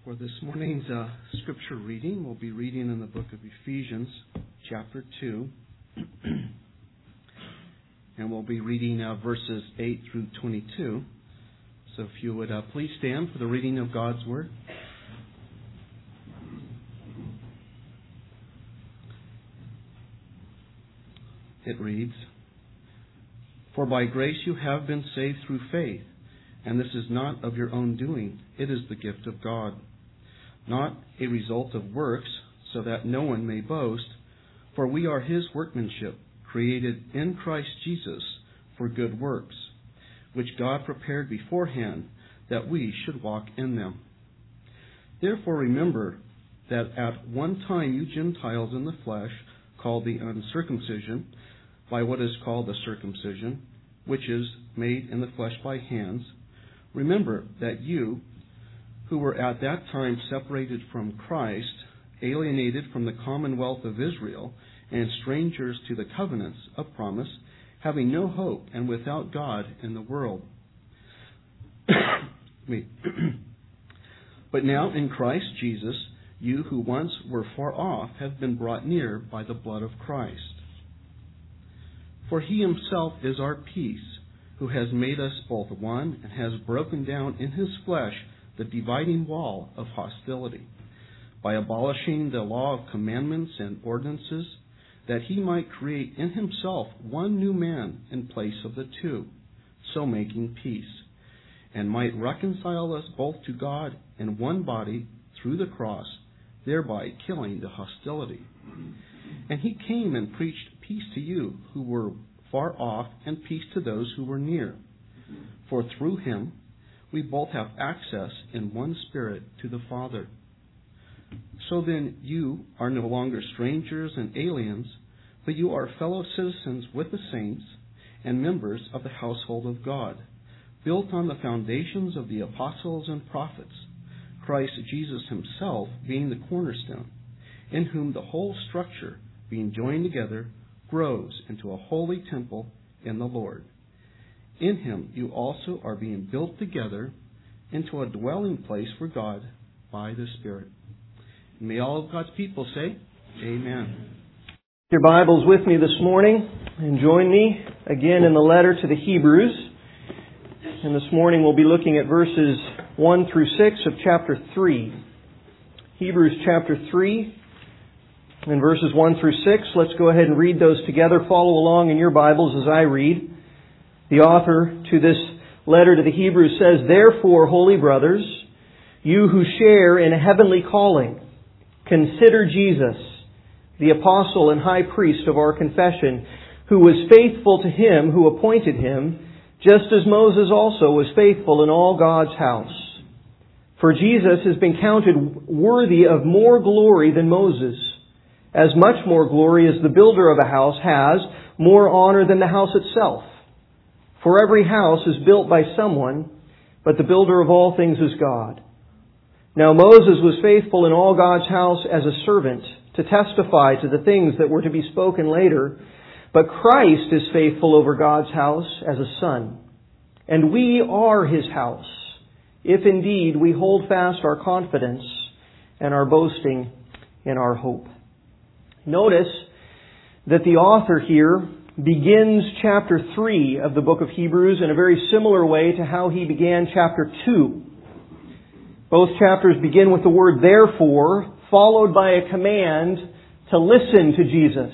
For this morning's scripture reading, we'll be reading in the book of Ephesians, chapter 2. And we'll be reading verses 8 through 22. So if you would please stand for the reading of God's Word. It reads, "For by grace you have been saved through faith, and this is not of your own doing, it is the gift of God. Not a result of works, so that no one may boast, for we are His workmanship, created in Christ Jesus for good works, which God prepared beforehand that we should walk in them. Therefore remember that at one time you Gentiles in the flesh, called the uncircumcision, by what is called the circumcision, which is made in the flesh by hands, remember that you, who were at that time separated from Christ, alienated from the commonwealth of Israel, and strangers to the covenants of promise, having no hope and without God in the world. But now in Christ Jesus, you who once were far off have been brought near by the blood of Christ. For He Himself is our peace, who has made us both one and has broken down in His flesh the dividing wall of hostility, by abolishing the law of commandments and ordinances, that He might create in Himself one new man in place of the two, so making peace, and might reconcile us both to God in one body through the cross, thereby killing the hostility. And He came and preached peace to you who were far off, and peace to those who were near. For through Him we both have access in one Spirit to the Father. So then you are no longer strangers and aliens, but you are fellow citizens with the saints and members of the household of God, built on the foundations of the apostles and prophets, Christ Jesus Himself being the cornerstone, in whom the whole structure, being joined together, grows into a holy temple in the Lord. In Him you also are being built together into a dwelling place for God by the Spirit." And may all of God's people say, Amen. Your Bibles with me this morning, and join me again in the letter to the Hebrews. And this morning we'll be looking at verses 1 through 6 of chapter 3. Hebrews chapter 3 and verses 1 through 6. Let's go ahead and read those together. Follow along in your Bibles as I read. The author to this letter to the Hebrews says, "Therefore, holy brothers, you who share in a heavenly calling, consider Jesus, the apostle and high priest of our confession, who was faithful to Him who appointed him, just as Moses also was faithful in all God's house. For Jesus has been counted worthy of more glory than Moses, as much more glory as the builder of a house has more honor than the house itself. For every house is built by someone, but the builder of all things is God. Now Moses was faithful in all God's house as a servant, to testify to the things that were to be spoken later, but Christ is faithful over God's house as a son. And we are His house, if indeed we hold fast our confidence and our boasting in our hope." Notice that the author here begins chapter 3 of the book of Hebrews in a very similar way to how he began chapter 2. Both chapters begin with the word "therefore," followed by a command to listen to Jesus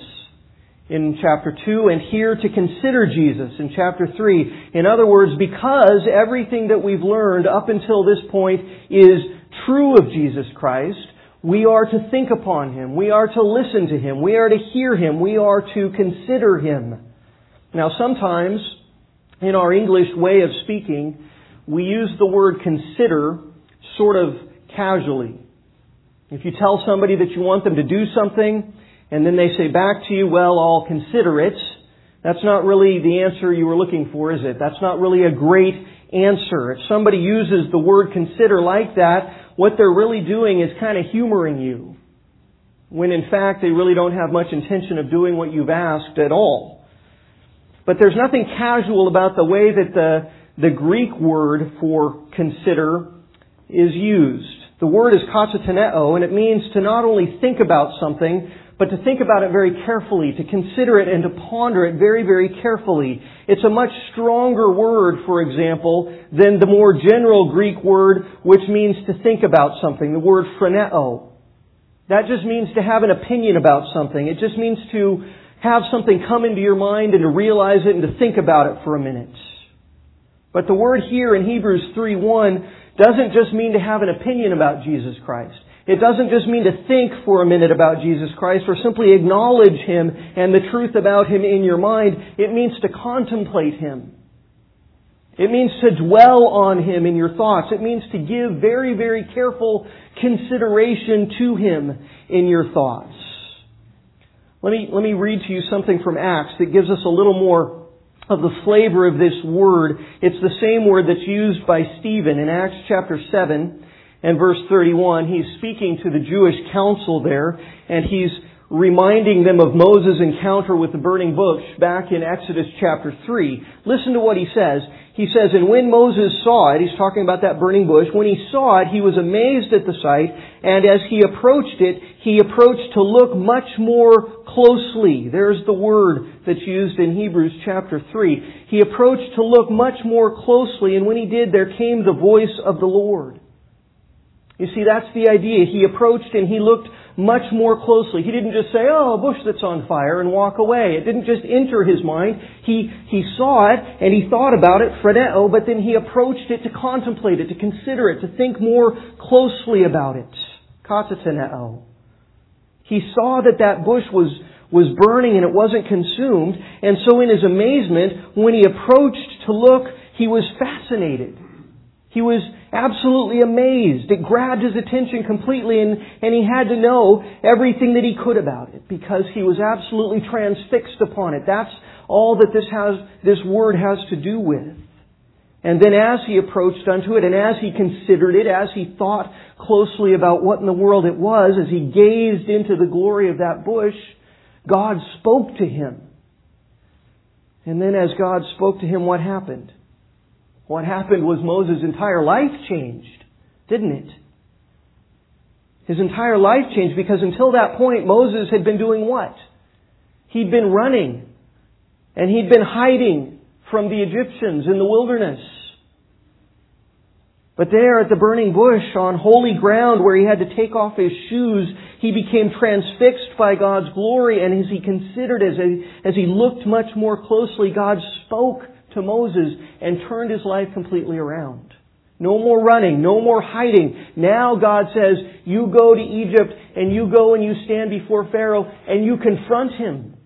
in chapter 2, and here to consider Jesus in chapter 3. In other words, because everything that we've learned up until this point is true of Jesus Christ, we are to think upon Him. We are to listen to Him. We are to hear Him. We are to consider Him. Now, sometimes in our English way of speaking, we use the word consider sort of casually. If you tell somebody that you want them to do something, and then they say back to you, "Well, I'll consider it," that's not really the answer you were looking for, is it? That's not really a great answer. If somebody uses the word consider like that, what they're really doing is kind of humoring you, when in fact they really don't have much intention of doing what you've asked at all. But there's nothing casual about the way that the Greek word for consider is used. The word is katateneo, and it means to not only think about something, but to think about it very carefully, to consider it and to ponder it very, very carefully. It's a much stronger word, for example, than the more general Greek word which means to think about something, the word phroneo. That just means to have an opinion about something. It just means to have something come into your mind and to realize it and to think about it for a minute. But the word here in Hebrews 3:1 doesn't just mean to have an opinion about Jesus Christ. It doesn't just mean to think for a minute about Jesus Christ or simply acknowledge Him and the truth about Him in your mind. It means to contemplate Him. It means to dwell on Him in your thoughts. It means to give very, very careful consideration to Him in your thoughts. Let me read to you something from Acts that gives us a little more of the flavor of this word. It's the same word that's used by Stephen in Acts chapter 7 and verse 31. He's speaking to the Jewish council there, and he's reminding them of Moses' encounter with the burning bush back in Exodus chapter 3. Listen to what he says. He says, "And when Moses saw it," he's talking about that burning bush, "when he saw it, he was amazed at the sight, and as he approached it, he approached to look much more closely." There's the word that's used in Hebrews chapter 3. He approached to look much more closely, and when he did, there came the voice of the Lord. You see, that's the idea. He approached and he looked much more closely. He didn't just say, "Oh, a bush that's on fire," and walk away. It didn't just enter his mind. He saw it and he thought about it, phroneo, but then he approached it to contemplate it, to consider it, to think more closely about it. Katateneo. He saw that bush was burning and it wasn't consumed, and so in his amazement, when he approached to look, he was fascinated. He was absolutely amazed. It grabbed his attention completely, and he had to know everything that he could about it because he was absolutely transfixed upon it. That's all that this word has to do with. And then as he approached unto it, and as he considered it, as he thought closely about what in the world it was, as he gazed into the glory of that bush, God spoke to him. And then as God spoke to him, what happened? What happened was Moses' entire life changed, didn't it? His entire life changed because until that point, Moses had been doing what? He'd been running and he'd been hiding from the Egyptians in the wilderness. But there at the burning bush on holy ground where he had to take off his shoes, he became transfixed by God's glory, and as he considered, as he looked much more closely, God spoke to Moses and turned his life completely around. No more running, no more hiding. Now God says, you go to Egypt and you go and you stand before Pharaoh and you confront him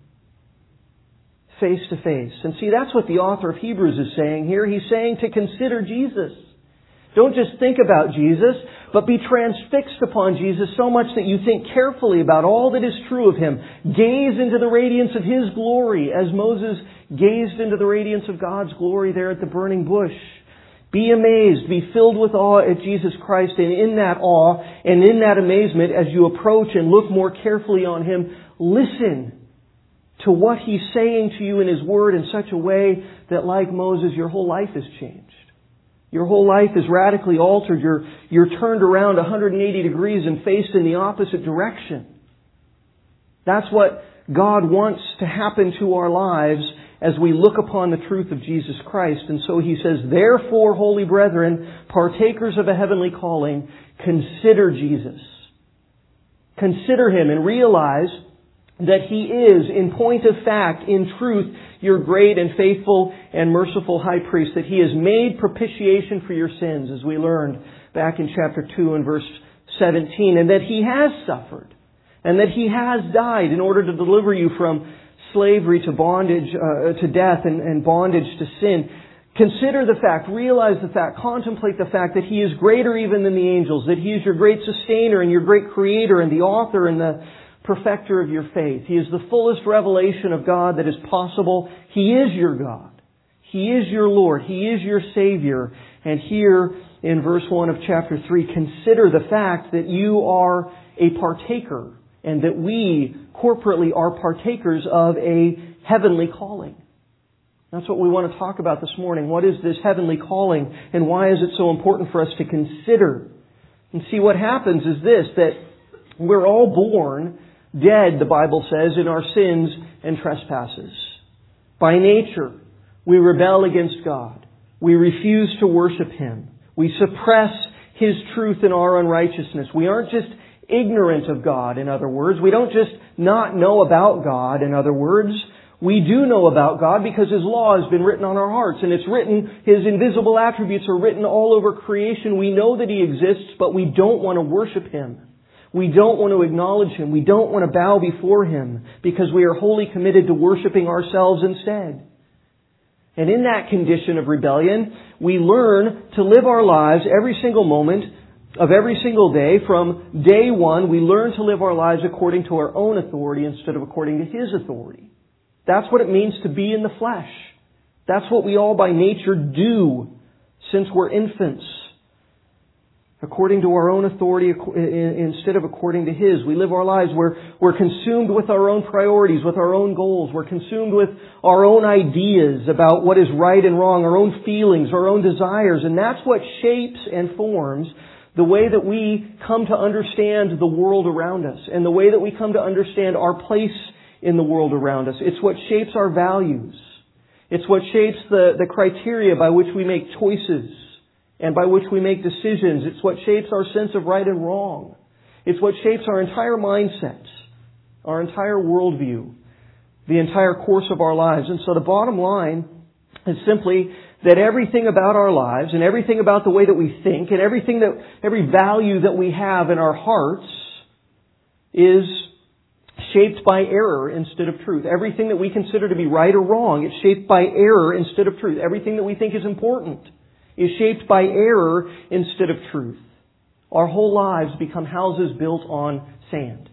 face to face. And see, that's what the author of Hebrews is saying here. He's saying to consider Jesus. Don't just think about Jesus, but be transfixed upon Jesus so much that you think carefully about all that is true of Him. Gaze into the radiance of His glory as Moses gazed into the radiance of God's glory there at the burning bush. Be amazed, be filled with awe at Jesus Christ, and in that awe and in that amazement, as you approach and look more carefully on Him, listen to what He's saying to you in His Word in such a way that, like Moses, your whole life is changed. Your whole life is radically altered. You're turned around 180 degrees and faced in the opposite direction. That's what God wants to happen to our lives as we look upon the truth of Jesus Christ. And so He says, therefore, holy brethren, partakers of a heavenly calling, consider Jesus. Consider Him and realize that He is, in point of fact, in truth, your great and faithful and merciful high priest, that He has made propitiation for your sins, as we learned back in chapter 2 and verse 17, and that He has suffered, and that He has died in order to deliver you from slavery to bondage, to death and bondage to sin. Consider the fact, realize the fact, contemplate the fact that He is greater even than the angels, that He is your great sustainer and your great creator and the author and the perfecter of your faith. He is the fullest revelation of God that is possible. He is your God. He is your Lord. He is your Savior. And here in verse 1 of chapter 3, consider the fact that you are a partaker and that we corporately are partakers of a heavenly calling. That's what we want to talk about this morning. What is this heavenly calling and why is it so important for us to consider And see, what happens is this, that we're all born dead, the Bible says, in our sins and trespasses. By nature, we rebel against God. We refuse to worship Him. We suppress His truth in our unrighteousness. We aren't just ignorant of God, in other words. We don't just not know about God, in other words. We do know about God because His law has been written on our hearts. And it's written, His invisible attributes are written all over creation. We know that He exists, but we don't want to worship Him. We don't want to acknowledge Him. We don't want to bow before Him because we are wholly committed to worshiping ourselves instead. And in that condition of rebellion, we learn to live our lives every single moment of every single day. From day one, we learn to live our lives according to our own authority instead of according to His authority. That's what it means to be in the flesh. That's what we all by nature do since we're infants. According to our own authority instead of according to His. We live our lives where we're consumed with our own priorities, with our own goals. We're consumed with our own ideas about what is right and wrong, our own feelings, our own desires. And that's what shapes and forms the way that we come to understand the world around us and the way that we come to understand our place in the world around us. It's what shapes our values. It's what shapes the criteria by which we make choices and by which we make decisions. It's what shapes our sense of right and wrong. It's what shapes our entire mindset, our entire worldview, the entire course of our lives. And so the bottom line is simply that everything about our lives and everything about the way that we think and every value that we have in our hearts is shaped by error instead of truth. Everything that we consider to be right or wrong is shaped by error instead of truth. Everything that we think is important is shaped by error instead of truth. Our whole lives become houses built on sand.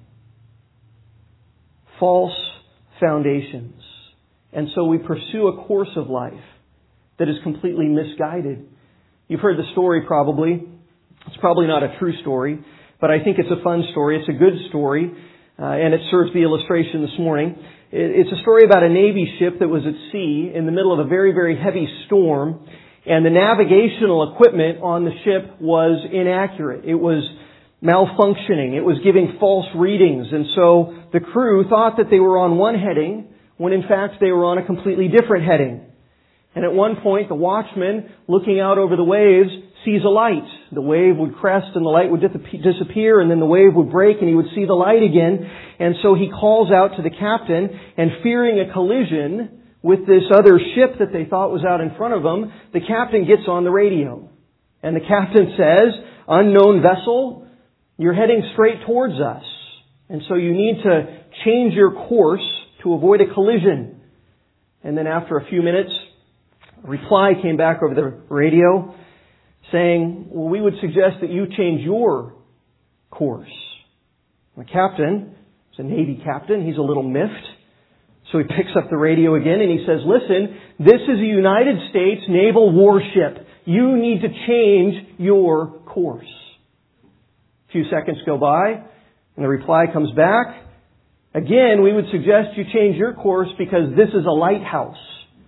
False foundations. And so we pursue a course of life that is completely misguided. You've heard the story probably. It's probably not a true story, but I think it's a fun story. It's a good story, and it serves the illustration this morning. It's a story about a Navy ship that was at sea in the middle of a very, very heavy storm. And the navigational equipment on the ship was inaccurate. It was malfunctioning. It was giving false readings. And so the crew thought that they were on one heading when in fact they were on a completely different heading. And at one point, the watchman, looking out over the waves, sees a light. The wave would crest and the light would disappear, and then the wave would break and he would see the light again. And so he calls out to the captain, and fearing a collision with this other ship that they thought was out in front of them, the captain gets on the radio. And the captain says, "Unknown vessel, you're heading straight towards us. And so you need to change your course to avoid a collision." And then after a few minutes, a reply came back over the radio saying, "Well, we would suggest that you change your course." The captain, it's a Navy captain, he's a little miffed. So he picks up the radio again and he says, "Listen, this is a United States naval warship. You need to change your course." A few seconds go by and the reply comes back. "Again, we would suggest you change your course because this is a lighthouse."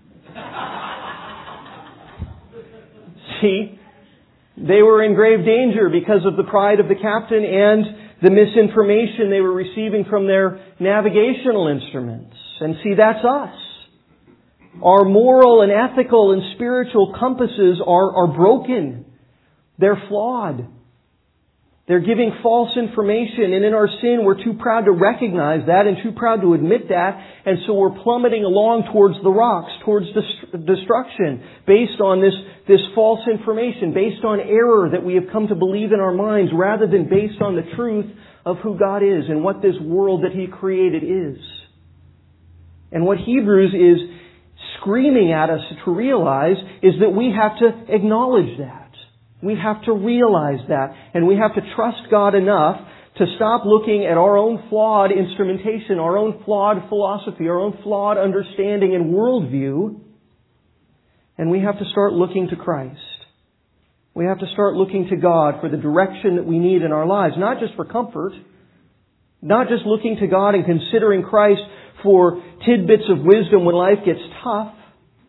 See, they were in grave danger because of the pride of the captain and the misinformation they were receiving from their navigational instruments. And see, that's us. Our moral and ethical and spiritual compasses are broken. They're flawed. They're giving false information, and in our sin we're too proud to recognize that and too proud to admit that, and so we're plummeting along towards the rocks, towards destruction, based on this false information, based on error that we have come to believe in our minds, rather than based on the truth of who God is and what this world that He created is. And what Hebrews is screaming at us to realize is that we have to acknowledge that. We have to realize that. And we have to trust God enough to stop looking at our own flawed instrumentation, our own flawed philosophy, our own flawed understanding and worldview. And we have to start looking to Christ. We have to start looking to God for the direction that we need in our lives. Not just for comfort. Not just looking to God and considering Christ for tidbits of wisdom when life gets tough.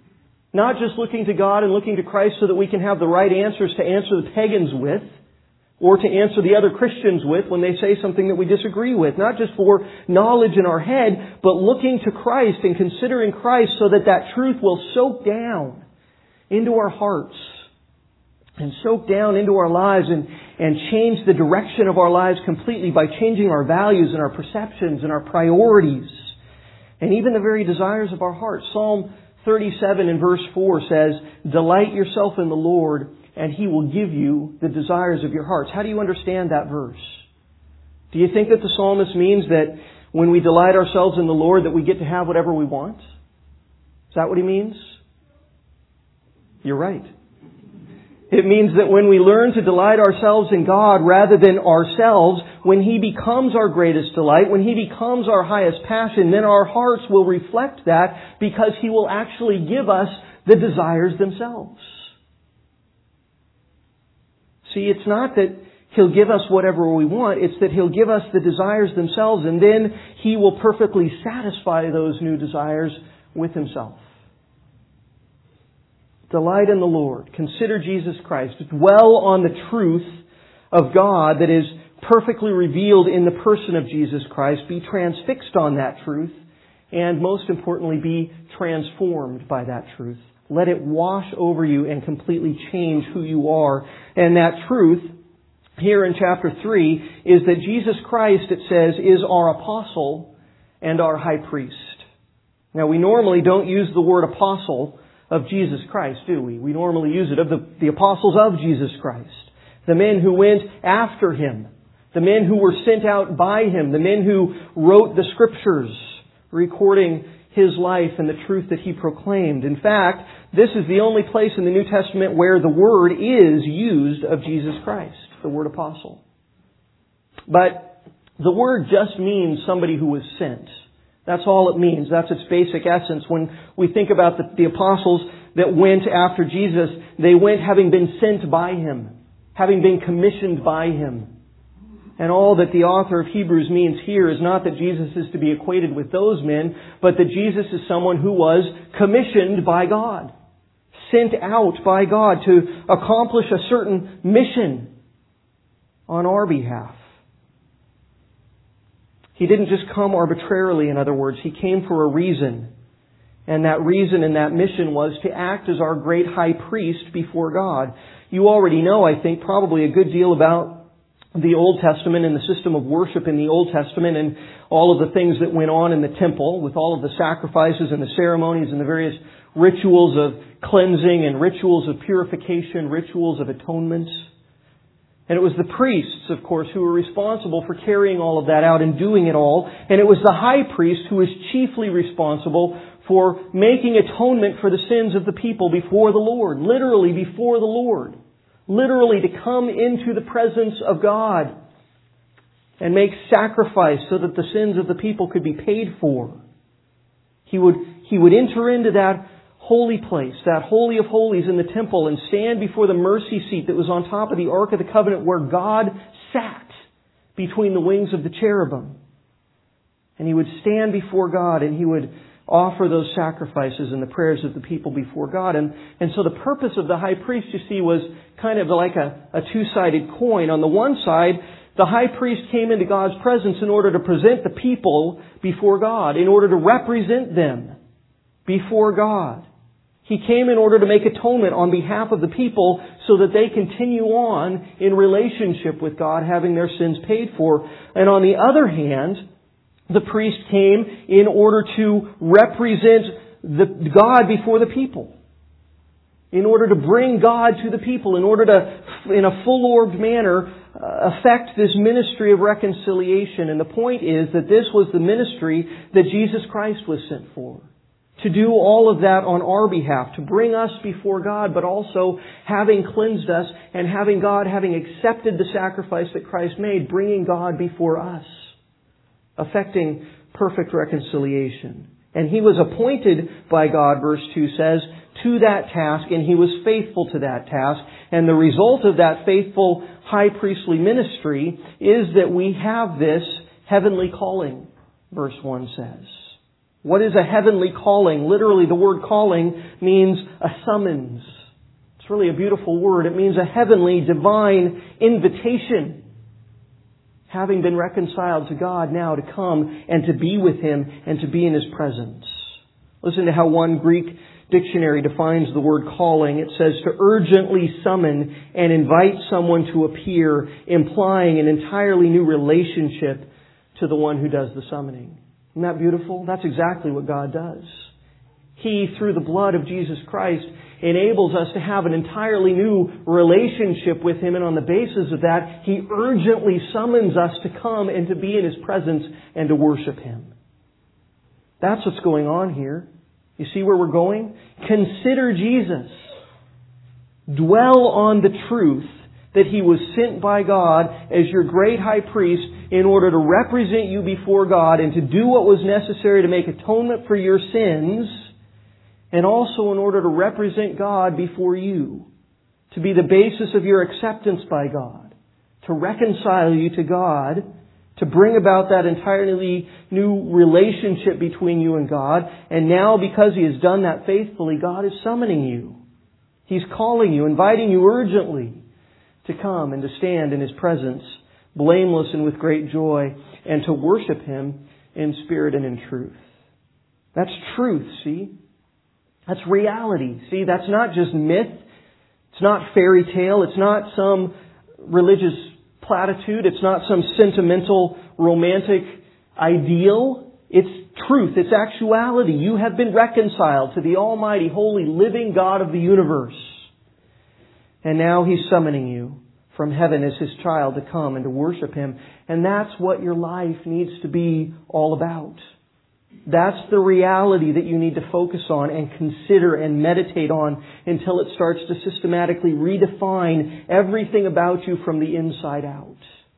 Not just looking to God and looking to Christ so that we can have the right answers to answer the pagans with. or to answer the other Christians with when they say something that we disagree with. Not just for knowledge in our head, but looking to Christ and considering Christ so that that truth will soak down into our hearts and soak down into our lives and change the direction of our lives completely by changing our values and our perceptions and our priorities and even the very desires of our hearts. Psalm 37 in verse 4 says, "Delight yourself in the Lord, and He will give you the desires of your hearts." How do you understand that verse? Do you think that the psalmist means that when we delight ourselves in the Lord that we get to have whatever we want? Is that what he means? You're right. It means that when we learn to delight ourselves in God rather than ourselves, when He becomes our greatest delight, when He becomes our highest passion, then our hearts will reflect that because He will actually give us the desires themselves. See, it's not that He'll give us whatever we want, it's that He'll give us the desires themselves, and then He will perfectly satisfy those new desires with Himself. Delight in the Lord. Consider Jesus Christ. Dwell on the truth of God that is perfectly revealed in the person of Jesus Christ. Be transfixed on that truth. And most importantly, be transformed by that truth. Let it wash over you and completely change who you are. And that truth, here in chapter 3, is that Jesus Christ, it says, is our apostle and our high priest. Now, we normally don't use the word apostle of Jesus Christ, do we? We normally use it of the apostles of Jesus Christ. The men who went after Him. The men who were sent out by Him. The men who wrote the Scriptures, recording His life and the truth that He proclaimed. In fact, this is the only place in the New Testament where the word is used of Jesus Christ, the word apostle. But the word just means somebody who was sent. That's all it means. That's its basic essence. When we think about the apostles that went after Jesus, they went having been sent by Him, having been commissioned by Him. And all that the author of Hebrews means here is not that Jesus is to be equated with those men, but that Jesus is someone who was commissioned by God, sent out by God to accomplish a certain mission on our behalf. He didn't just come arbitrarily, in other words. He came for a reason. And that reason and that mission was to act as our great high priest before God. You already know, I think, probably a good deal about the Old Testament and the system of worship in the Old Testament and all of the things that went on in the temple with all of the sacrifices and the ceremonies and the various rituals of cleansing and rituals of purification, rituals of atonement. And it was the priests, of course, who were responsible for carrying all of that out and doing it all. And it was the high priest who was chiefly responsible for making atonement for the sins of the people before the Lord. Literally before the Lord. Literally to come into the presence of God and make sacrifice so that the sins of the people could be paid for. He would enter into that holy place, that Holy of Holies in the temple, and stand before the mercy seat that was on top of the Ark of the Covenant where God sat between the wings of the cherubim. And He would stand before God and He would offer those sacrifices and the prayers of the people before God. And so the purpose of the high priest, you see, was kind of like a two-sided coin. On the one side, the high priest came into God's presence in order to present the people before God, in order to represent them before God. He came in order to make atonement on behalf of the people so that they continue on in relationship with God, having their sins paid for. And on the other hand, the priest came in order to represent God before the people. In order to bring God to the people. In order to, in a full-orbed manner, affect this ministry of reconciliation. And the point is that this was the ministry that Jesus Christ was sent for. To do all of that on our behalf, to bring us before God, but also having cleansed us and having accepted the sacrifice that Christ made, bringing God before us, affecting perfect reconciliation. And He was appointed by God, verse 2 says, to that task, and He was faithful to that task. And the result of that faithful high priestly ministry is that we have this heavenly calling, verse 1 says. What is a heavenly calling? Literally, the word calling means a summons. It's It's really a beautiful word. It means a heavenly, divine invitation. Having been reconciled to God, now to come and to be with Him and to be in His presence. Listen to how one Greek dictionary defines the word calling. It says to urgently summon and invite someone to appear, implying an entirely new relationship to the one who does the summoning. Isn't that beautiful? That's exactly what God does. He, through the blood of Jesus Christ, enables us to have an entirely new relationship with Him, and on the basis of that, He urgently summons us to come and to be in His presence and to worship Him. That's what's going on here. You see where we're going? Consider Jesus. Dwell on the truth that He was sent by God as your great high priest in order to represent you before God and to do what was necessary to make atonement for your sins, and also in order to represent God before you, to be the basis of your acceptance by God, to reconcile you to God, to bring about that entirely new relationship between you and God. And now, because He has done that faithfully, God is summoning you. He's calling you, inviting you urgently to come and to stand in His presence, blameless and with great joy, and to worship Him in spirit and in truth. That's truth, see? That's reality. See, that's not just myth. It's not fairy tale. It's not some religious platitude. It's not some sentimental, romantic ideal. It's truth. It's actuality. You have been reconciled to the almighty, holy, living God of the universe. And now He's summoning you from heaven as His child to come and to worship Him. And that's what your life needs to be all about. That's the reality that you need to focus on and consider and meditate on until it starts to systematically redefine everything about you from the inside out.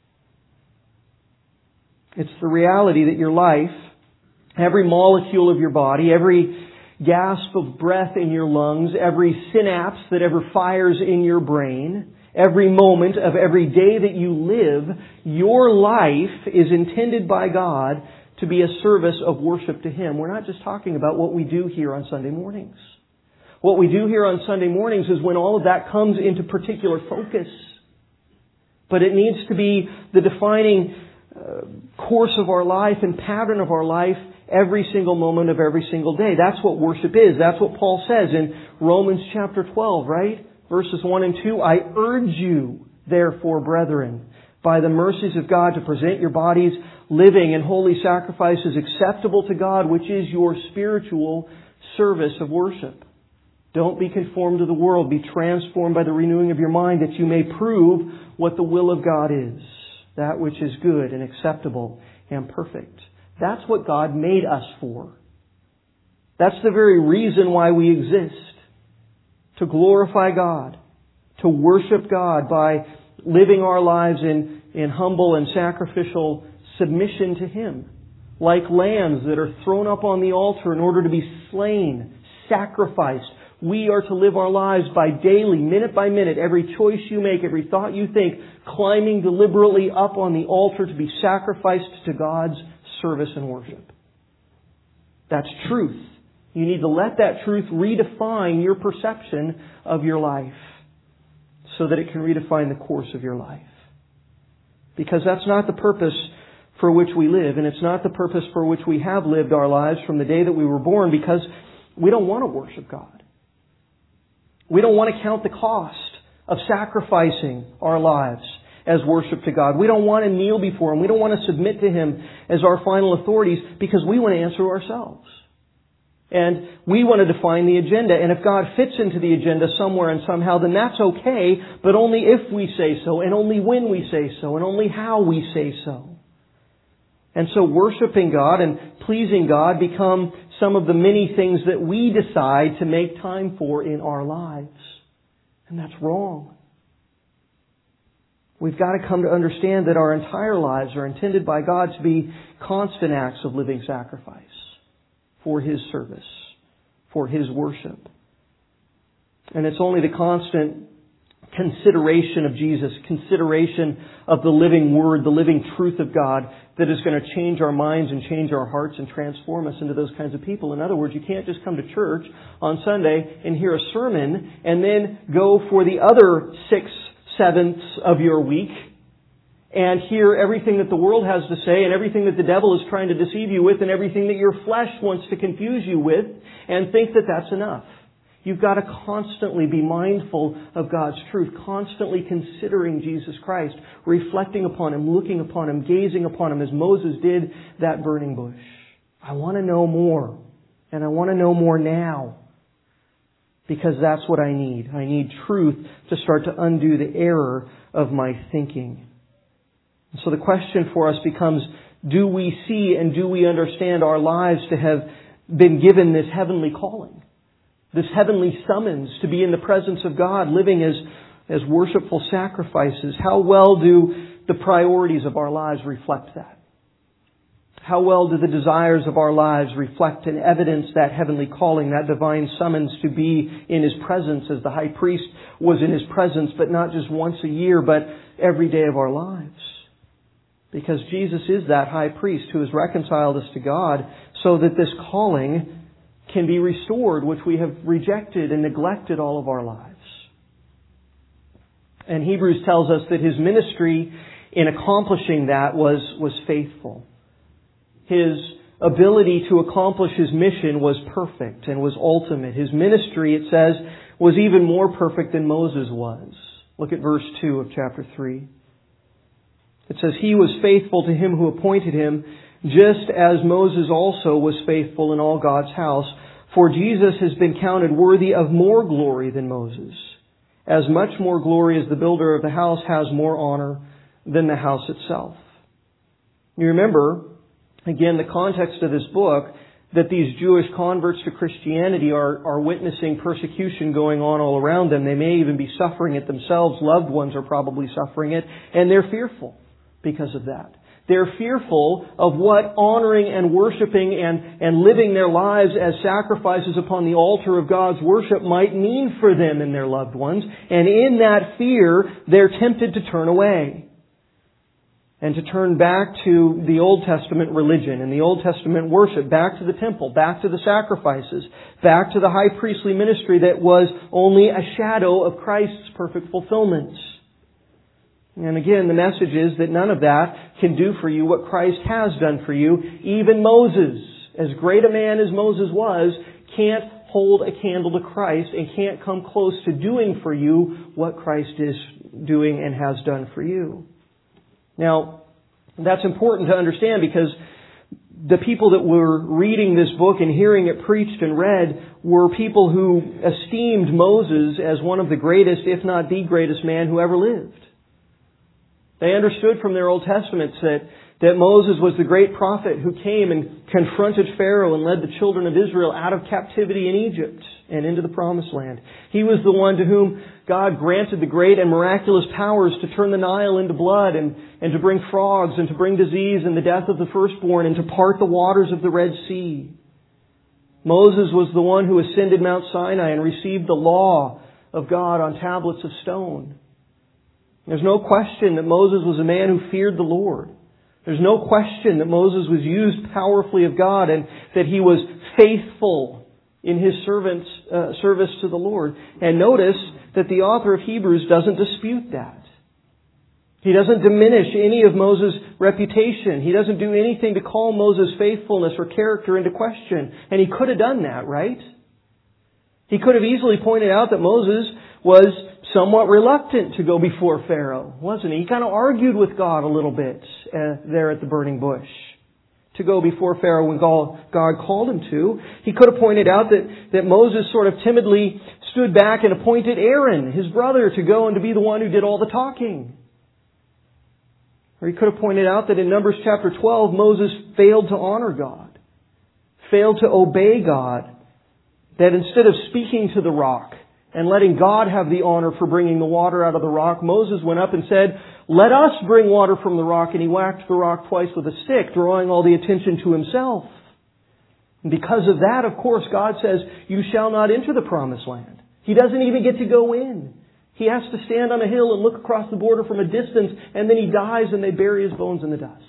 It's the reality that your life, every molecule of your body, every gasp of breath in your lungs, every synapse that ever fires in your brain, every moment of every day that you live, your life is intended by God to be a service of worship to Him. We're not just talking about what we do here on Sunday mornings. What we do here on Sunday mornings is when all of that comes into particular focus. But it needs to be the defining course of our life and pattern of our life every single moment of every single day. That's what worship is. That's what Paul says in Romans chapter 12, right? Verses 1 and 2. I urge you, therefore, brethren, by the mercies of God, to present your bodies living and holy sacrifices acceptable to God, which is your spiritual service of worship. Don't be conformed to the world. Be transformed by the renewing of your mind, that you may prove what the will of God is, that which is good and acceptable and perfect. That's what God made us for. That's the very reason why we exist. To glorify God, to worship God by living our lives in humble and sacrificial submission to Him. Like lambs that are thrown up on the altar in order to be slain, sacrificed. We are to live our lives by daily, minute by minute, every choice you make, every thought you think, climbing deliberately up on the altar to be sacrificed to God's service and worship. That's truth. You need to let that truth redefine your perception of your life so that it can redefine the course of your life. Because that's not the purpose for which we live, and it's not the purpose for which we have lived our lives from the day that we were born, because we don't want to worship God. We don't want to count the cost of sacrificing our lives as worship to God. We don't want to kneel before Him. We don't want to submit to Him as our final authorities, because we want to answer ourselves. And we want to define the agenda. And if God fits into the agenda somewhere and somehow, then that's okay, but only if we say so, and only when we say so, and only how we say so. And so worshiping God and pleasing God become some of the many things that we decide to make time for in our lives. And that's wrong. We've got to come to understand that our entire lives are intended by God to be constant acts of living sacrifice for His service, for His worship. And it's only the constant consideration of Jesus, consideration of the living Word, the living truth of God that is going to change our minds and change our hearts and transform us into those kinds of people. In other words, you can't just come to church on Sunday and hear a sermon and then go for the other 6/7 of your week and hear everything that the world has to say and everything that the devil is trying to deceive you with and everything that your flesh wants to confuse you with and think that that's enough. You've got to constantly be mindful of God's truth, constantly considering Jesus Christ, reflecting upon Him, looking upon Him, gazing upon Him as Moses did that burning bush. I want to know more, and I want to know more now, because that's what I need. I need truth to start to undo the error of my thinking. And so the question for us becomes, do we see and do we understand our lives to have been given this heavenly calling? This heavenly summons to be in the presence of God, living as worshipful sacrifices. How well do the priorities of our lives reflect that? How well do the desires of our lives reflect and evidence that heavenly calling, that divine summons to be in His presence as the high priest was in His presence, but not just once a year, but every day of our lives? Because Jesus is that high priest who has reconciled us to God so that this calling can be restored, which we have rejected and neglected all of our lives. And Hebrews tells us that His ministry in accomplishing that was faithful. His ability to accomplish His mission was perfect and was ultimate. His ministry, it says, was even more perfect than Moses was. Look at verse 2 of chapter 3. It says, He was faithful to Him who appointed Him, just as Moses also was faithful in all God's house. For Jesus has been counted worthy of more glory than Moses. As much more glory as the builder of the house has more honor than the house itself. You remember, again, the context of this book, that these Jewish converts to Christianity are witnessing persecution going on all around them. They may even be suffering it themselves. Loved ones are probably suffering it. And they're fearful because of that. They're fearful of what honoring and worshiping and living their lives as sacrifices upon the altar of God's worship might mean for them and their loved ones. And in that fear, they're tempted to turn away and to turn back to the Old Testament religion and the Old Testament worship, back to the temple, back to the sacrifices, back to the high priestly ministry that was only a shadow of Christ's perfect fulfillments. And again, the message is that none of that can do for you what Christ has done for you. Even Moses, as great a man as Moses was, can't hold a candle to Christ and can't come close to doing for you what Christ is doing and has done for you. Now, that's important to understand because the people that were reading this book and hearing it preached and read were people who esteemed Moses as one of the greatest, if not the greatest man who ever lived. They understood from their Old Testaments that Moses was the great prophet who came and confronted Pharaoh and led the children of Israel out of captivity in Egypt and into the Promised Land. He was the one to whom God granted the great and miraculous powers to turn the Nile into blood and to bring frogs and to bring disease and the death of the firstborn and to part the waters of the Red Sea. Moses was the one who ascended Mount Sinai and received the law of God on tablets of stone. There's no question that Moses was a man who feared the Lord. There's no question that Moses was used powerfully of God and that he was faithful in his service to the Lord. And notice that the author of Hebrews doesn't dispute that. He doesn't diminish any of Moses' reputation. He doesn't do anything to call Moses' faithfulness or character into question. And he could have done that, right? He could have easily pointed out that Moses was somewhat reluctant to go before Pharaoh, wasn't he? He kind of argued with God a little bit there at the burning bush to go before Pharaoh when God called him to. He could have pointed out that Moses sort of timidly stood back and appointed Aaron, his brother, to go and to be the one who did all the talking. Or he could have pointed out that in Numbers chapter 12, Moses failed to honor God, failed to obey God, that instead of speaking to the rock and letting God have the honor for bringing the water out of the rock, Moses went up and said, "Let us bring water from the rock," and he whacked the rock twice with a stick, drawing all the attention to himself. And because of that, of course, God says, "You shall not enter the promised land." He doesn't even get to go in. He has to stand on a hill and look across the border from a distance, and then he dies and they bury his bones in the dust.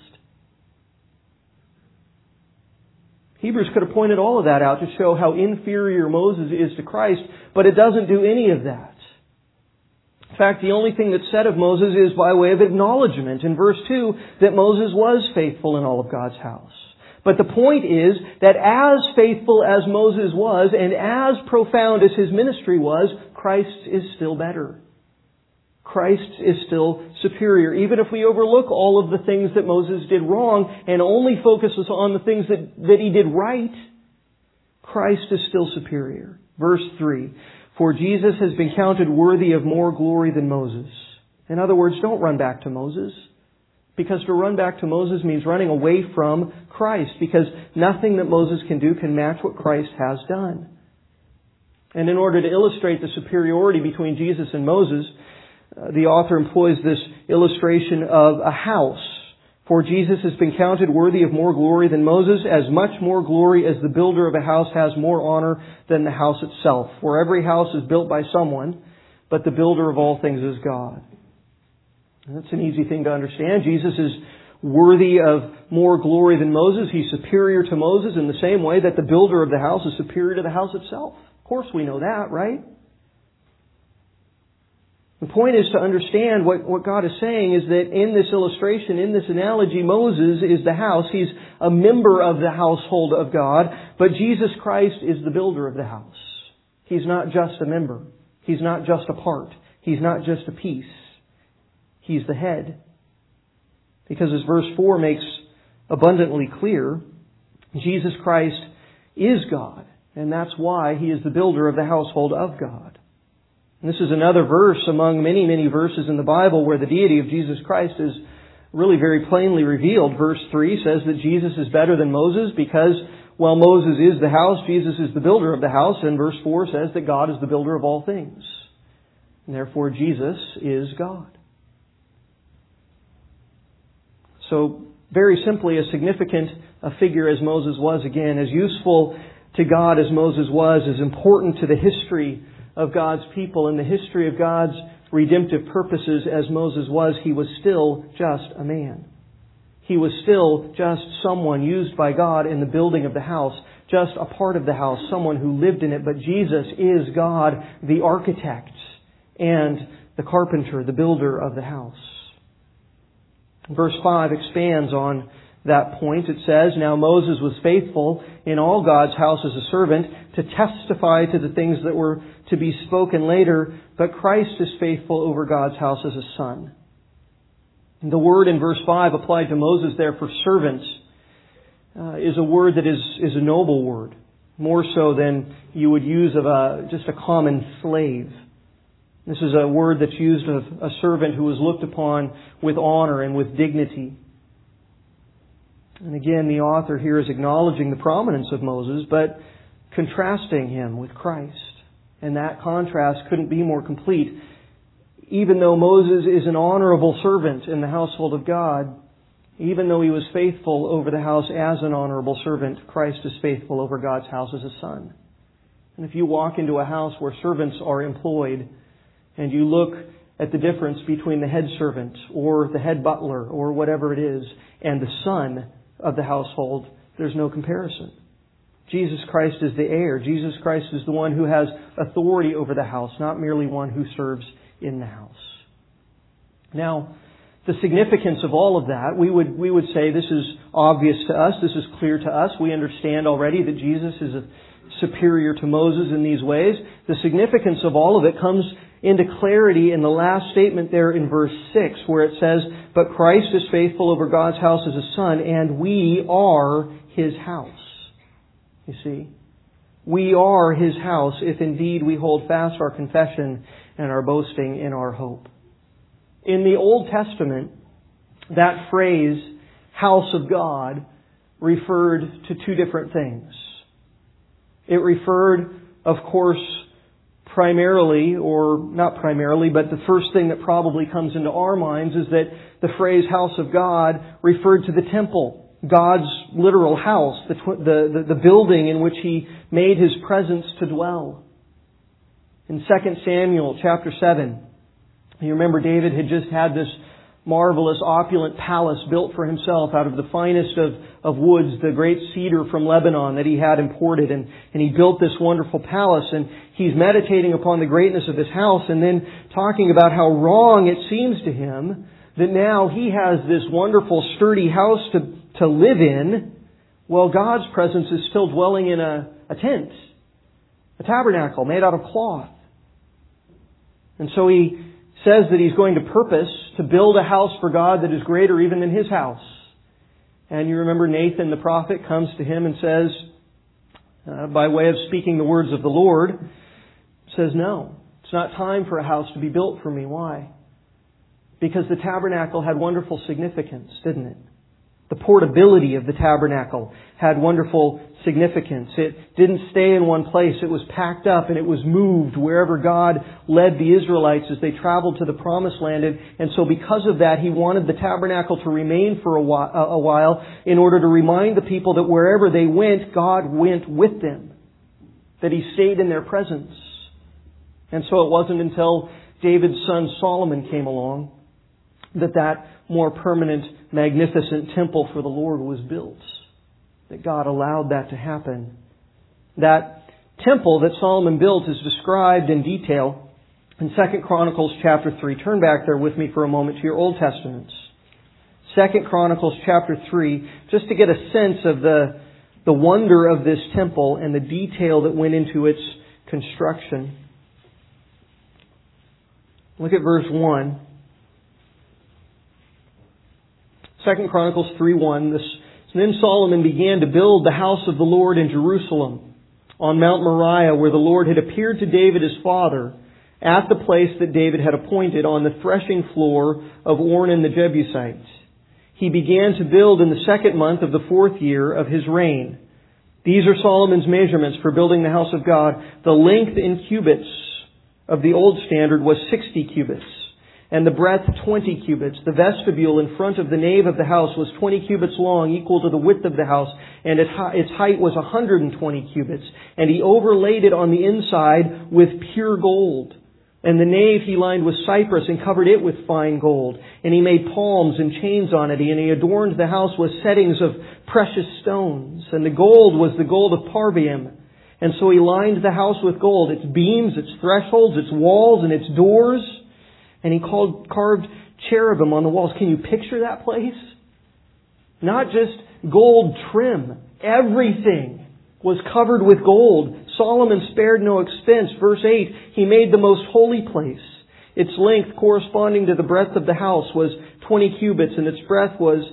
Hebrews could have pointed all of that out to show how inferior Moses is to Christ, but it doesn't do any of that. In fact, the only thing that's said of Moses is by way of acknowledgement in verse 2 that Moses was faithful in all of God's house. But the point is that as faithful as Moses was and as profound as his ministry was, Christ is still better. Christ is still superior. Even if we overlook all of the things that Moses did wrong and only focuses on the things that he did right, Christ is still superior. Verse 3, for Jesus has been counted worthy of more glory than Moses. In other words, don't run back to Moses. Because to run back to Moses means running away from Christ. Because nothing that Moses can do can match what Christ has done. And in order to illustrate the superiority between Jesus and Moses, the author employs this illustration of a house. For Jesus has been counted worthy of more glory than Moses, as much more glory as the builder of a house has more honor than the house itself. For every house is built by someone, but the builder of all things is God. And that's an easy thing to understand. Jesus is worthy of more glory than Moses. He's superior to Moses in the same way that the builder of the house is superior to the house itself. Of course we know that, right? The point is to understand what God is saying is that in this illustration, in this analogy, Moses is the house. He's a member of the household of God, but Jesus Christ is the builder of the house. He's not just a member. He's not just a part. He's not just a piece. He's the head. Because as verse 4 makes abundantly clear, Jesus Christ is God, and that's why He is the builder of the household of God. And this is another verse among many, many verses in the Bible where the deity of Jesus Christ is really very plainly revealed. Verse 3 says that Jesus is better than Moses because, while Moses is the house, Jesus is the builder of the house. And verse 4 says that God is the builder of all things. And therefore, Jesus is God. So, very simply, as significant a figure as Moses was, again, as useful to God as Moses was, as important to the history of God's people and the history of God's redemptive purposes as Moses was, he was still just a man. He was still just someone used by God in the building of the house, just a part of the house, someone who lived in it. But Jesus is God, the architect and the carpenter, the builder of the house. Verse 5 expands on that point. It says, now Moses was faithful in all God's house as a servant to testify to the things that were to be spoken later, but Christ is faithful over God's house as a son. And the word in verse 5 applied to Moses there for servants is a word that is a noble word, more so than you would use of just a common slave. This is a word that's used of a servant who was looked upon with honor and with dignity. And again, the author here is acknowledging the prominence of Moses, but contrasting him with Christ. And that contrast couldn't be more complete. Even though Moses is an honorable servant in the household of God, even though he was faithful over the house as an honorable servant, Christ is faithful over God's house as a son. And if you walk into a house where servants are employed, and you look at the difference between the head servant or the head butler or whatever it is and the son of the household, there's no comparison. Jesus Christ is the heir. Jesus Christ is the one who has authority over the house, not merely one who serves in the house. Now, the significance of all of that, we would say this is obvious to us, this is clear to us. We understand already that Jesus is superior to Moses in these ways. The significance of all of it comes into clarity in the last statement there in verse 6, where it says, but Christ is faithful over God's house as a son, and we are His house. You see, we are His house if indeed we hold fast our confession and our boasting in our hope. In the Old Testament, that phrase, house of God, referred to two different things. It referred, of course, primarily, or not primarily, but the first thing that probably comes into our minds is that the phrase house of God referred to the temple, God's literal house, the building in which He made His presence to dwell. In 2 Samuel chapter 7, You remember David had just had this marvelous, opulent palace built for himself out of the finest of woods, the great cedar from Lebanon that he had imported. And he built this wonderful palace, and he's meditating upon the greatness of this house and then talking about how wrong it seems to him that now he has this wonderful, sturdy house to live in, while God's presence is still dwelling in a tent, a tabernacle made out of cloth. And so he says that he's going to purpose to build a house for God that is greater even than his house. And you remember Nathan the prophet comes to him and says, by way of speaking the words of the Lord, says, no, it's not time for a house to be built for me. Why? Because the tabernacle had wonderful significance, didn't it? The portability of the tabernacle had wonderful significance. It didn't stay in one place. It was packed up and it was moved wherever God led the Israelites as they traveled to the Promised Land. And so because of that, He wanted the tabernacle to remain for a while in order to remind the people that wherever they went, God went with them. That He stayed in their presence. And so it wasn't until David's son Solomon came along that more permanent, magnificent temple for the Lord was built. That God allowed that to happen. That temple that Solomon built is described in detail in 2 Chronicles chapter 3. Turn back there with me for a moment to your Old Testaments. 2 Chronicles chapter 3, just to get a sense of the wonder of this temple and the detail that went into its construction. Look at verse 1. 2 Chronicles 3:1. Then Solomon began to build the house of the Lord in Jerusalem, on Mount Moriah, where the Lord had appeared to David his father, at the place that David had appointed, on the threshing floor of Ornan the Jebusite. He began to build in the 2nd month of the 4th year of his reign. These are Solomon's measurements for building the house of God. The length in cubits of the old standard was 60 cubits. And the breadth 20 cubits. The vestibule in front of the nave of the house was 20 cubits long, equal to the width of the house, and its height was 120 cubits. And he overlaid it on the inside with pure gold. And the nave he lined with cypress and covered it with fine gold. And he made palms and chains on it, and he adorned the house with settings of precious stones. And the gold was the gold of Parvaim. And so he lined the house with gold, its beams, its thresholds, its walls, and its doors. And he carved cherubim on the walls. Can you picture that place? Not just gold trim. Everything was covered with gold. Solomon spared no expense. Verse 8, he made the most holy place. Its length corresponding to the breadth of the house was 20 cubits, and its breadth was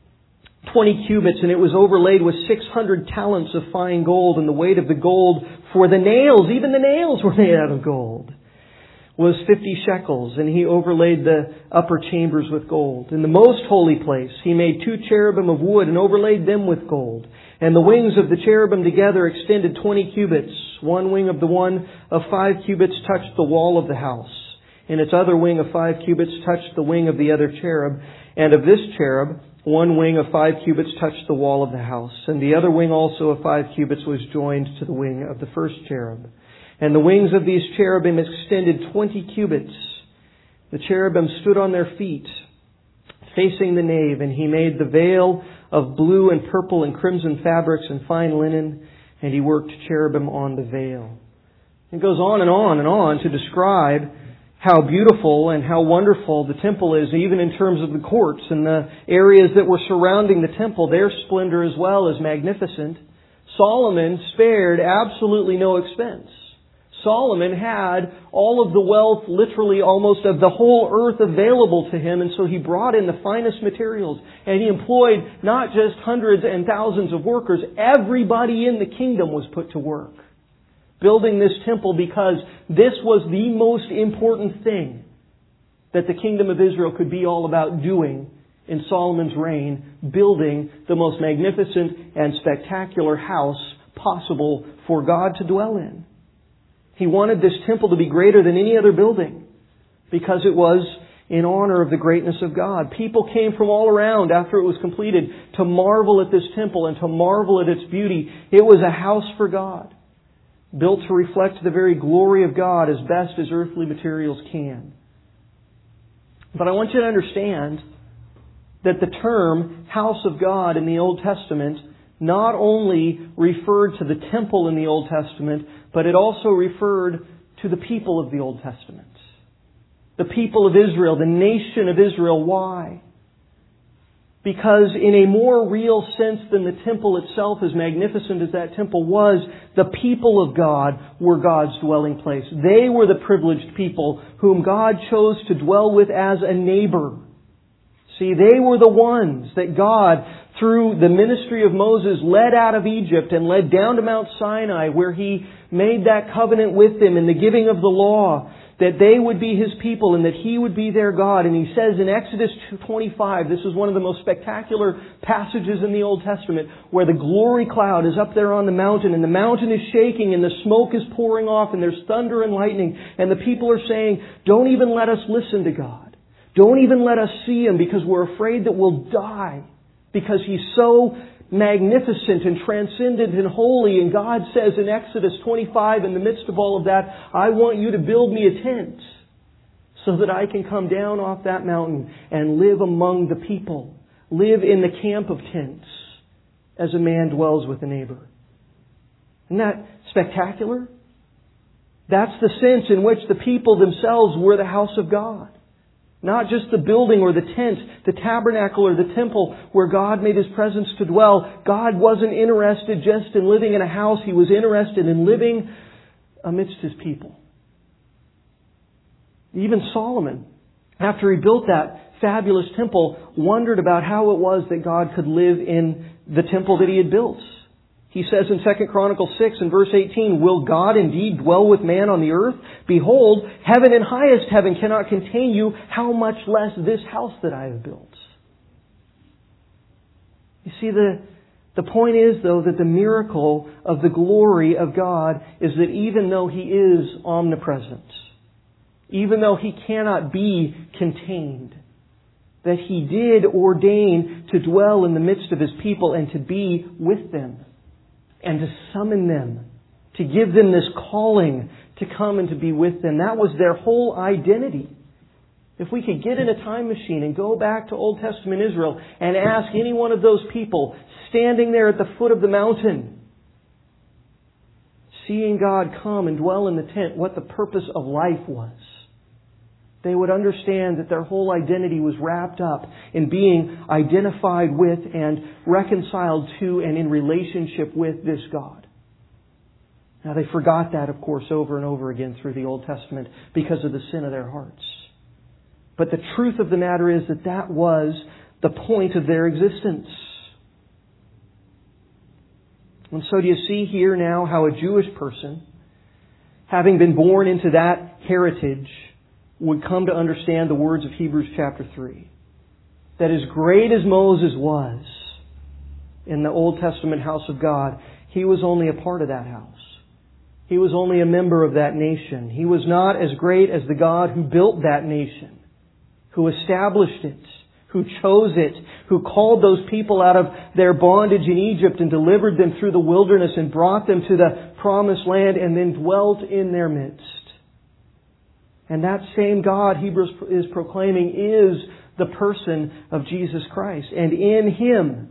20 cubits, and it was overlaid with 600 talents of fine gold, and the weight of the gold for the nails, even the nails were made out of gold, was 50 shekels, and he overlaid the upper chambers with gold. In the most holy place, he made 2 cherubim of wood and overlaid them with gold. And the wings of the cherubim together extended 20 cubits. One wing of the one of 5 cubits touched the wall of the house, and its other wing of 5 cubits touched the wing of the other cherub. And of this cherub, one wing of 5 cubits touched the wall of the house, and the other wing also of 5 cubits was joined to the wing of the first cherub. And the wings of these cherubim extended 20 cubits. The cherubim stood on their feet, facing the nave, and he made the veil of blue and purple and crimson fabrics and fine linen, and he worked cherubim on the veil. It goes on and on and on to describe how beautiful and how wonderful the temple is, even in terms of the courts and the areas that were surrounding the temple. Their splendor as well is magnificent. Solomon spared absolutely no expense. Solomon had all of the wealth, literally almost of the whole earth available to him, and so he brought in the finest materials, and he employed not just hundreds and thousands of workers. Everybody in the kingdom was put to work building this temple, because this was the most important thing that the kingdom of Israel could be all about doing in Solomon's reign, building the most magnificent and spectacular house possible for God to dwell in. He wanted this temple to be greater than any other building because it was in honor of the greatness of God. People came from all around after it was completed to marvel at this temple and to marvel at its beauty. It was a house for God, built to reflect the very glory of God as best as earthly materials can. But I want you to understand that the term house of God in the Old Testament not only referred to the temple in the Old Testament, but it also referred to the people of the Old Testament. The people of Israel, the nation of Israel. Why? Because in a more real sense than the temple itself, as magnificent as that temple was, the people of God were God's dwelling place. They were the privileged people whom God chose to dwell with as a neighbor. See, they were the ones that God, through the ministry of Moses, led out of Egypt and led down to Mount Sinai, where He made that covenant with them in the giving of the law, that they would be His people and that He would be their God. And He says in Exodus 25, this is one of the most spectacular passages in the Old Testament, where the glory cloud is up there on the mountain and the mountain is shaking and the smoke is pouring off and there's thunder and lightning. And the people are saying, don't even let us listen to God. Don't even let us see Him, because we're afraid that we'll die, because He's so magnificent and transcendent and holy. And God says in Exodus 25, in the midst of all of that, I want you to build me a tent so that I can come down off that mountain and live among the people. Live in the camp of tents as a man dwells with a neighbor. Isn't that spectacular? That's the sense in which the people themselves were the house of God. Not just the building or the tent, the tabernacle or the temple where God made His presence to dwell. God wasn't interested just in living in a house. He was interested in living amidst His people. Even Solomon, after he built that fabulous temple, wondered about how it was that God could live in the temple that He had built. He says in 2 Chronicles 6 and verse 18, will God indeed dwell with man on the earth? Behold, heaven and highest heaven cannot contain you, how much less this house that I have built. You see, the point is, though, that the miracle of the glory of God is that even though He is omnipresent, even though He cannot be contained, that He did ordain to dwell in the midst of His people and to be with them, and to summon them, to give them this calling to come and to be with them. That was their whole identity. If we could get in a time machine and go back to Old Testament Israel and ask any one of those people standing there at the foot of the mountain, seeing God come and dwell in the tent, what the purpose of life was, they would understand that their whole identity was wrapped up in being identified with and reconciled to and in relationship with this God. Now, they forgot that, of course, over and over again through the Old Testament because of the sin of their hearts. But the truth of the matter is that that was the point of their existence. And so do you see here now how a Jewish person, having been born into that heritage, would come to understand the words of Hebrews chapter 3. That as great as Moses was in the Old Testament house of God, he was only a part of that house. He was only a member of that nation. He was not as great as the God who built that nation, who established it, who chose it, who called those people out of their bondage in Egypt and delivered them through the wilderness and brought them to the promised land and then dwelt in their midst. And that same God, Hebrews is proclaiming, is the person of Jesus Christ. And in Him,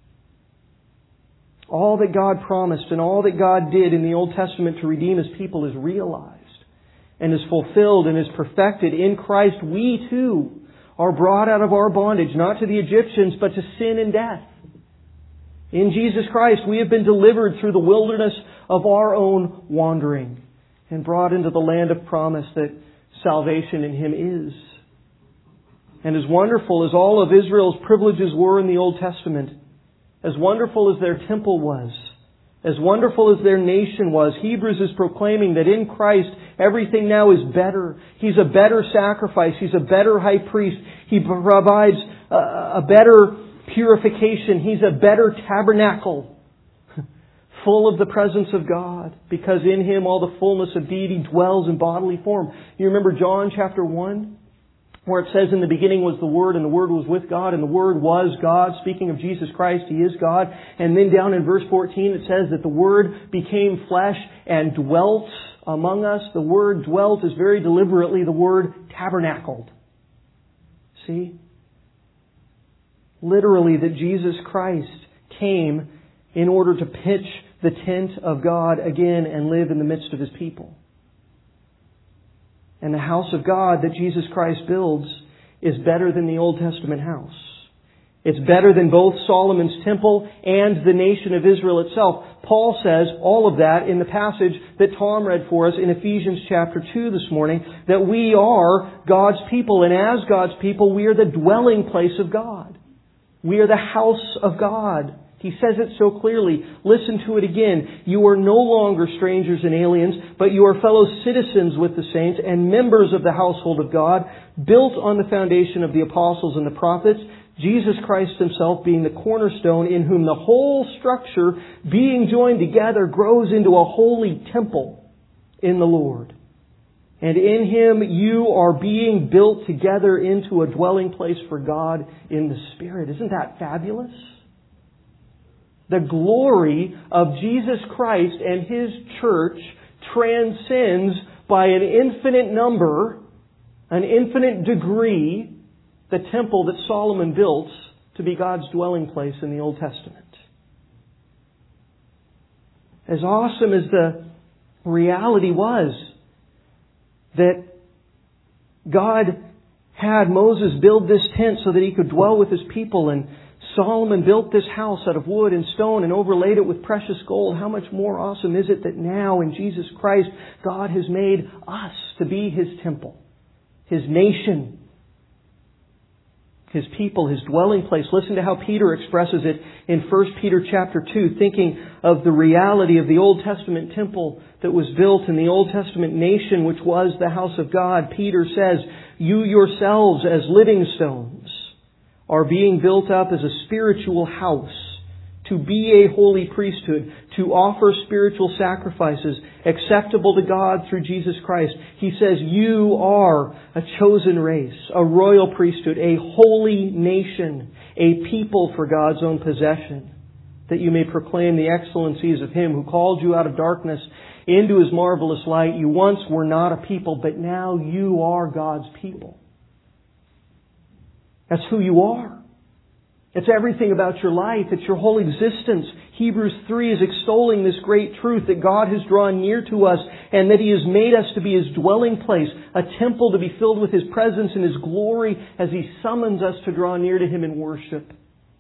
all that God promised and all that God did in the Old Testament to redeem His people is realized and is fulfilled and is perfected. In Christ, we too are brought out of our bondage, not to the Egyptians, but to sin and death. In Jesus Christ, we have been delivered through the wilderness of our own wandering and brought into the land of promise that salvation in Him is. And as wonderful as all of Israel's privileges were in the Old Testament, as wonderful as their temple was, as wonderful as their nation was, Hebrews is proclaiming that in Christ everything now is better. He's a better sacrifice. He's a better high priest. He provides a better purification. He's a better tabernacle, full of the presence of God, because in Him all the fullness of deity dwells in bodily form. You remember John chapter 1, where it says in the beginning was the Word, and the Word was with God, and the Word was God. Speaking of Jesus Christ, He is God. And then down in verse 14 it says that the Word became flesh and dwelt among us. The word dwelt is very deliberately the word tabernacled. See? Literally, that Jesus Christ came in order to pitch the tent of God again and live in the midst of His people. And the house of God that Jesus Christ builds is better than the Old Testament house. It's better than both Solomon's temple and the nation of Israel itself. Paul says all of that in the passage that Tom read for us in Ephesians chapter 2 this morning, that we are God's people, and as God's people, we are the dwelling place of God. We are the house of God. He says it so clearly. Listen to it again. You are no longer strangers and aliens, but you are fellow citizens with the saints and members of the household of God, built on the foundation of the apostles and the prophets, Jesus Christ Himself being the cornerstone, in whom the whole structure, being joined together, grows into a holy temple in the Lord. And in Him you are being built together into a dwelling place for God in the Spirit. Isn't that fabulous? The glory of Jesus Christ and His church transcends by an infinite number, an infinite degree, the temple that Solomon built to be God's dwelling place in the Old Testament. As awesome as the reality was that God had Moses build this tent so that he could dwell with His people, and Solomon built this house out of wood and stone and overlaid it with precious gold, how much more awesome is it that now in Jesus Christ God has made us to be His temple, His nation, His people, His dwelling place. Listen to how Peter expresses it in 1 Peter chapter 2, thinking of the reality of the Old Testament temple that was built in the Old Testament nation, which was the house of God. Peter says, "You yourselves as living stones are being built up as a spiritual house, to be a holy priesthood, to offer spiritual sacrifices acceptable to God through Jesus Christ." He says, you are a chosen race, a royal priesthood, a holy nation, a people for God's own possession, that you may proclaim the excellencies of Him who called you out of darkness into His marvelous light. You once were not a people, but now you are God's people. That's who you are. It's everything about your life. It's your whole existence. Hebrews 3 is extolling this great truth that God has drawn near to us and that He has made us to be His dwelling place, a temple to be filled with His presence and His glory as He summons us to draw near to Him in worship.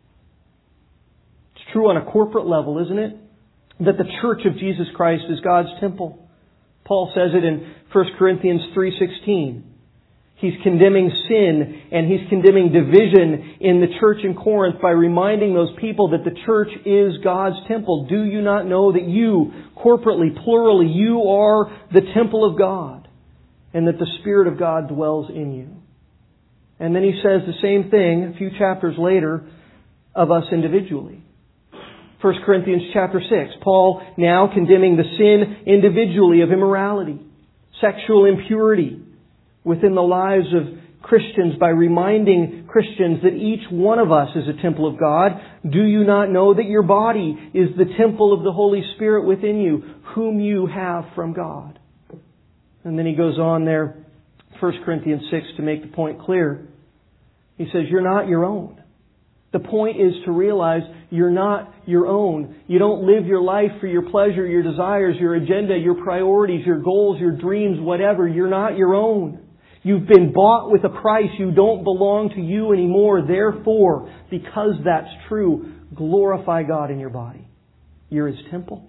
It's true on a corporate level, isn't it? That the church of Jesus Christ is God's temple. Paul says it in 1 Corinthians 3:16. He's condemning sin and he's condemning division in the church in Corinth by reminding those people that the church is God's temple. Do you not know that you, corporately, plurally, you are the temple of God and that the Spirit of God dwells in you? And then he says the same thing a few chapters later of us individually. 1 Corinthians chapter 6, Paul now condemning the sin individually of immorality, sexual impurity within the lives of Christians by reminding Christians that each one of us is a temple of God. Do you not know that your body is the temple of the Holy Spirit within you, whom you have from God? And then he goes on there, 1 Corinthians 6, to make the point clear. He says, you're not your own. The point is to realize you're not your own. You don't live your life for your pleasure, your desires, your agenda, your priorities, your goals, your dreams, whatever. You're not your own. You've been bought with a price. You don't belong to you anymore. Therefore, because that's true, glorify God in your body. You're His temple.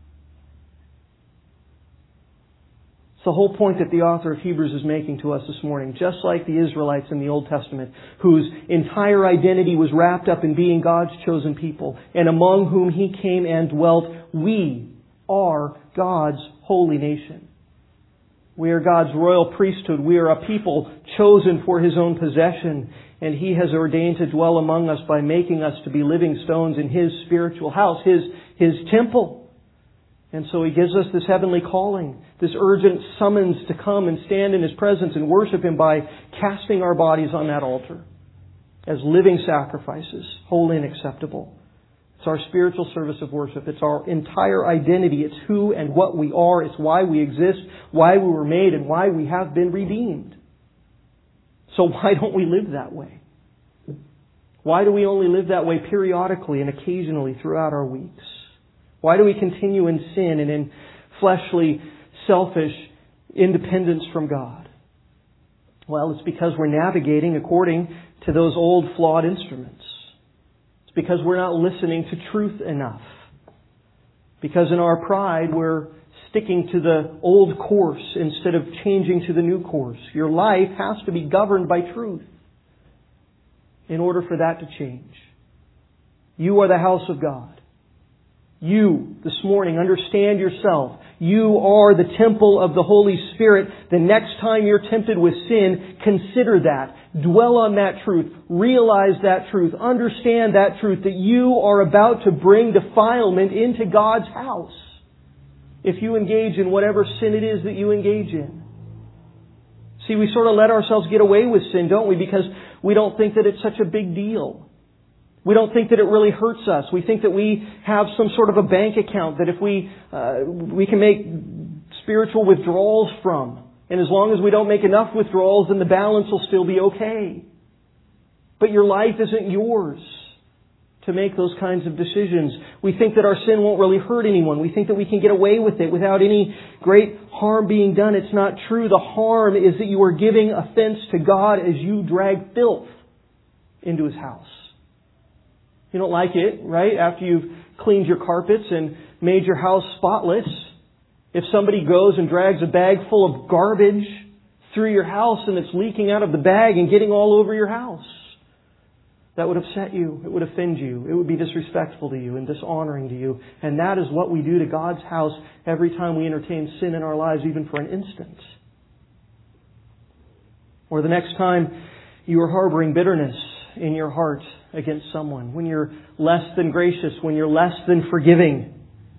It's the whole point that the author of Hebrews is making to us this morning. Just like the Israelites in the Old Testament, whose entire identity was wrapped up in being God's chosen people, and among whom He came and dwelt, we are God's holy nation. We are God's royal priesthood. We are a people chosen for His own possession. And He has ordained to dwell among us by making us to be living stones in His spiritual house, His temple. And so He gives us this heavenly calling, this urgent summons to come and stand in His presence and worship Him by casting our bodies on that altar as living sacrifices, holy and acceptable. It's our spiritual service of worship. It's our entire identity. It's who and what we are. It's why we exist, why we were made, and why we have been redeemed. So why don't we live that way? Why do we only live that way periodically and occasionally throughout our weeks? Why do we continue in sin and in fleshly, selfish independence from God? Well, it's because we're navigating according to those old flawed instruments. It's because we're not listening to truth enough. Because in our pride, we're sticking to the old course instead of changing to the new course. Your life has to be governed by truth in order for that to change. You are the house of God. You, this morning, understand yourself. You are the temple of the Holy Spirit. The next time you're tempted with sin, consider that. Dwell on that truth. Realize that truth. Understand that truth, that you are about to bring defilement into God's house if you engage in whatever sin it is that you engage in. See, we sort of let ourselves get away with sin, don't we? Because we don't think that it's such a big deal. We don't think that it really hurts us. We think that we have some sort of a bank account that if we can make spiritual withdrawals from. And as long as we don't make enough withdrawals, then the balance will still be okay. But your life isn't yours to make those kinds of decisions. We think that our sin won't really hurt anyone. We think that we can get away with it without any great harm being done. It's not true. The harm is that you are giving offense to God as you drag filth into His house. You don't like it, right? After you've cleaned your carpets and made your house spotless, if somebody goes and drags a bag full of garbage through your house and it's leaking out of the bag and getting all over your house, that would upset you. It would offend you. It would be disrespectful to you and dishonoring to you. And that is what we do to God's house every time we entertain sin in our lives, even for an instant. Or the next time you are harboring bitterness in your heart against someone, when you're less than gracious, when you're less than forgiving,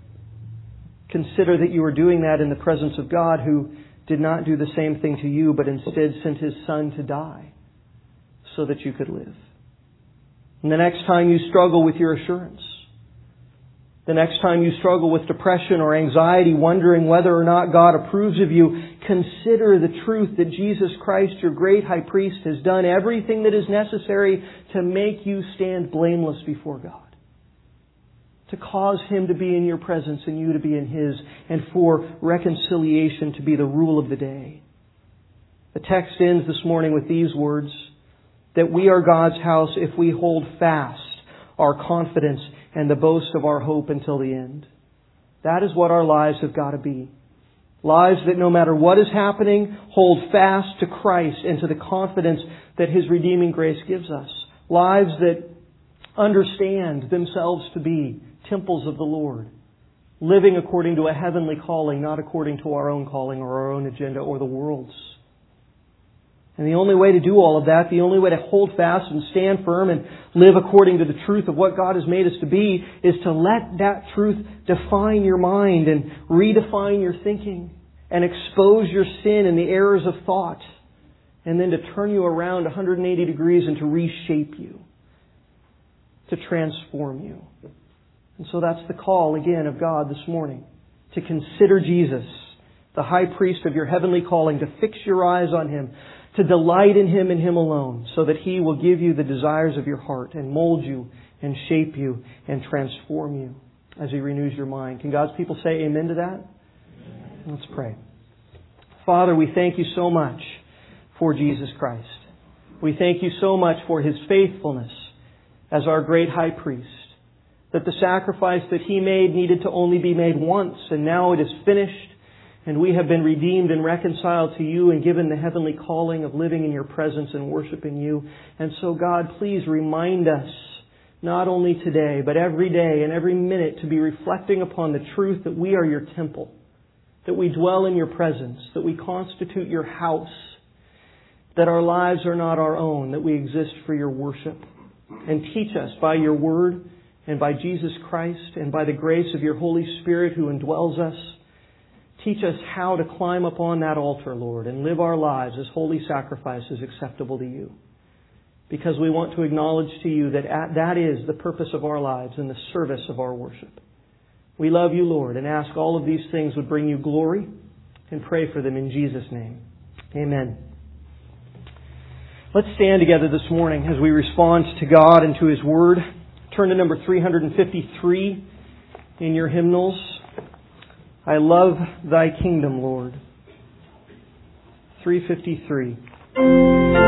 consider that you are doing that in the presence of God, who did not do the same thing to you, but instead sent His Son to die so that you could live. And the next time you struggle with your assurance, the next time you struggle with depression or anxiety, wondering whether or not God approves of you, consider the truth that Jesus Christ, your great high priest, has done everything that is necessary to make you stand blameless before God. To cause Him to be in your presence and you to be in His, and for reconciliation to be the rule of the day. The text ends this morning with these words, that we are God's house if we hold fast our confidence and the boast of our hope until the end. That is what our lives have got to be. Lives that no matter what is happening, hold fast to Christ and to the confidence that His redeeming grace gives us. Lives that understand themselves to be temples of the Lord, living according to a heavenly calling, not according to our own calling or our own agenda or the world's. And the only way to do all of that, the only way to hold fast and stand firm and live according to the truth of what God has made us to be, is to let that truth define your mind and redefine your thinking and expose your sin and the errors of thought, and then to turn you around 180 degrees and to reshape you, to transform you. And so that's the call again of God this morning, to consider Jesus, the high priest of your heavenly calling, to fix your eyes on Him, to delight in Him and Him alone, so that He will give you the desires of your heart and mold you and shape you and transform you as He renews your mind. Can God's people say amen to that? Amen. Let's pray. Father, we thank You so much for Jesus Christ. We thank You so much for His faithfulness as our great high priest, that the sacrifice that He made needed to only be made once, and now it is finished. And we have been redeemed and reconciled to You and given the heavenly calling of living in Your presence and worshiping You. And so, God, please remind us, not only today, but every day and every minute, to be reflecting upon the truth that we are Your temple, that we dwell in Your presence, that we constitute Your house, that our lives are not our own, that we exist for Your worship. And teach us by Your Word and by Jesus Christ and by the grace of Your Holy Spirit who indwells us. Teach us how to climb upon that altar, Lord, and live our lives as holy sacrifices acceptable to You. Because we want to acknowledge to You that that is the purpose of our lives and the service of our worship. We love You, Lord, and ask all of these things would bring You glory, and pray for them in Jesus' name. Amen. Let's stand together this morning as we respond to God and to His Word. Turn to number 353 in your hymnals. I love Thy kingdom, Lord. 353.